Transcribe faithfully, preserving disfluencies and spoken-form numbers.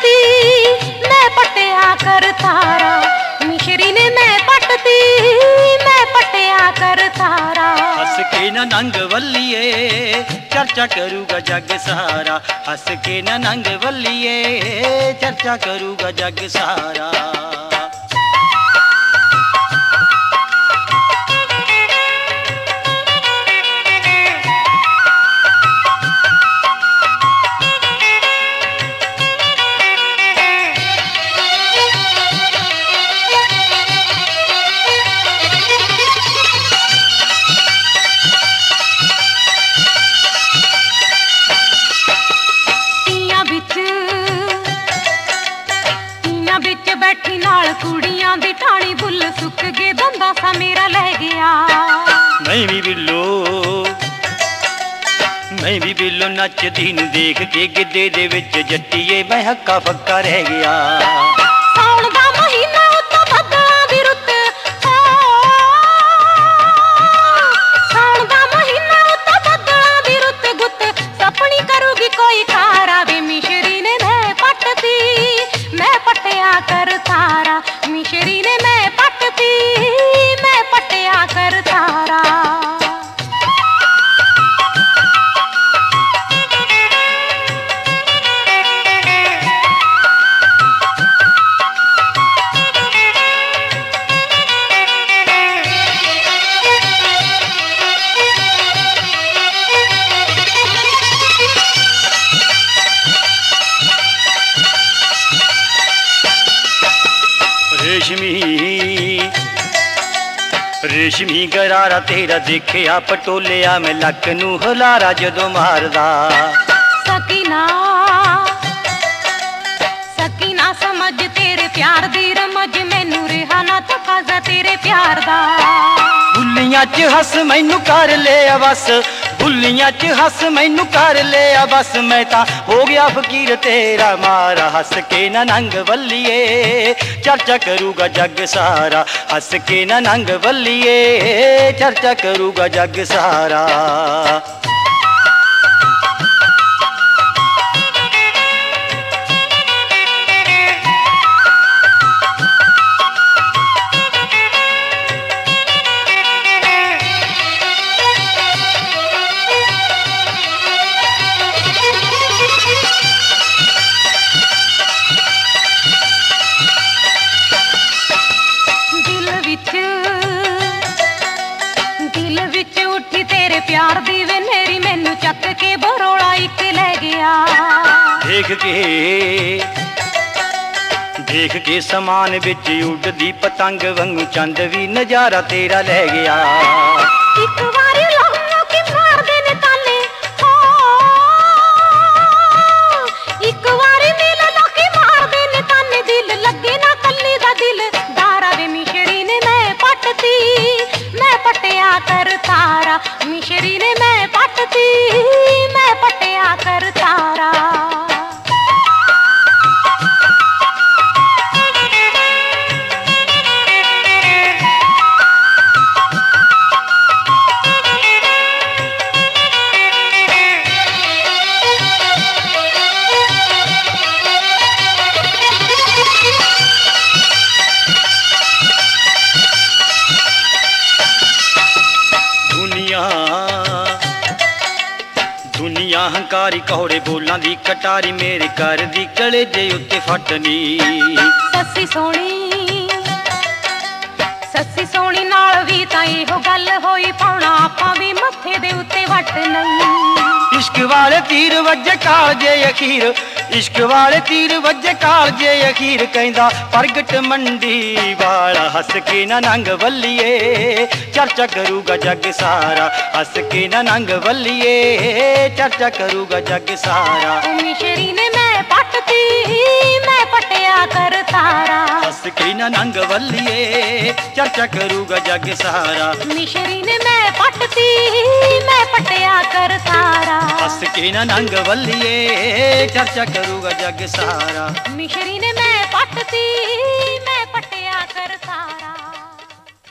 पटती मैं पटिया कर तारा, मिश्री ने मैं पटती मैं पटिया कर तारा। हंस के न नंग वल्लिए चर्चा करूँगा जग सारा, हंस के न नंग वल्लिए चर्चा करूँगा जग सारा। बैठी नाल कुड़ियां दी टाणी बुल सुक गए दंदा सा मेरा ले गया। मैं भी बिल्लो मैं भी बिल्लो नचदी नूं देख के गिद्धे दे विच जट्टीए मैं हक्का फक्का रह गया। साउण दा महीना उत्ता बदलां दी रुत, साउण दा महीना उत्ता बदलां दी रुत गुत सपनी करूगी कोई खारा वे। मिश्री ने मैं पटती मैं पटिया कर तारा, मिश्री ने मैं पटती मैं पटिया कर तारा। रेशमी रेशमी गरारा तेरा देखिया पटोलिया मैं लक नूं हुलारा जदों मारदा। सकीना सकीना समझ तेरे प्यार दी रमज, मैनू रिहा ना तकाजा तेरे प्यार दा। बुल्लियां च हस मैनू कर लिया बस, बुल्लियां च हस मैनू कर लिया बस, मैं तां हो गया फकीर तेरा मारा। हंस के न नंग वल्लिए चर्चा करूँगा जग सारा, हंस के न नंग वल्लिए चर्चा करूँगा जग सारा। दिल विच उठी तेरे प्यार दी वेनेरी, मैनू चक के बरोड़ा इक ले गया। देख के देख के समान विच उड़दी पतंग वांगू चंद भी नजारा तेरा ले गया। एक बारी लहू की मार दे ने ताने, एक बारी मिल लो की मार दे ने ताने, दिल लगे ना कल्ली दा दिल दारा वे। मिश्री ने मैं पटती मैं पटिया कर तारा, मिश्री ने मैं पटती मैं पटिया कर तारा। दुनिया हंकारी कहोड़े बोलां दी कटारी, मेरे घर दी कलेजे उत्ते फटनी। सस्सी सोनी सस्सी सोनी नाल भी तां इहो गल होई, पाउणा आपां भी मत्थे दे उत्ते वट नहीं। इश्क वाले तीर वज्जे कालजे अखीर, इश्क वाले तीर वज्जे कालजे अखीर, कहंदा प्रगट मंडी वाला। हंस के न नंग वल्लिए चर्चा करूँगा जग सारा, हंस के न नंग वल्लिए चर्चा करूँगा जग सारा। मिश्री ने मैं पटती मैं पटिया कर तारा, हंस के न नंग वल्लिए चर्चा करूँगा जग सारा। मिश्री ने मैं पटती मैं पटिया कर तारा, हंस के न नंग वल्लिए चर्चा करूँगा जग सारा। मिश्री ने मैं पट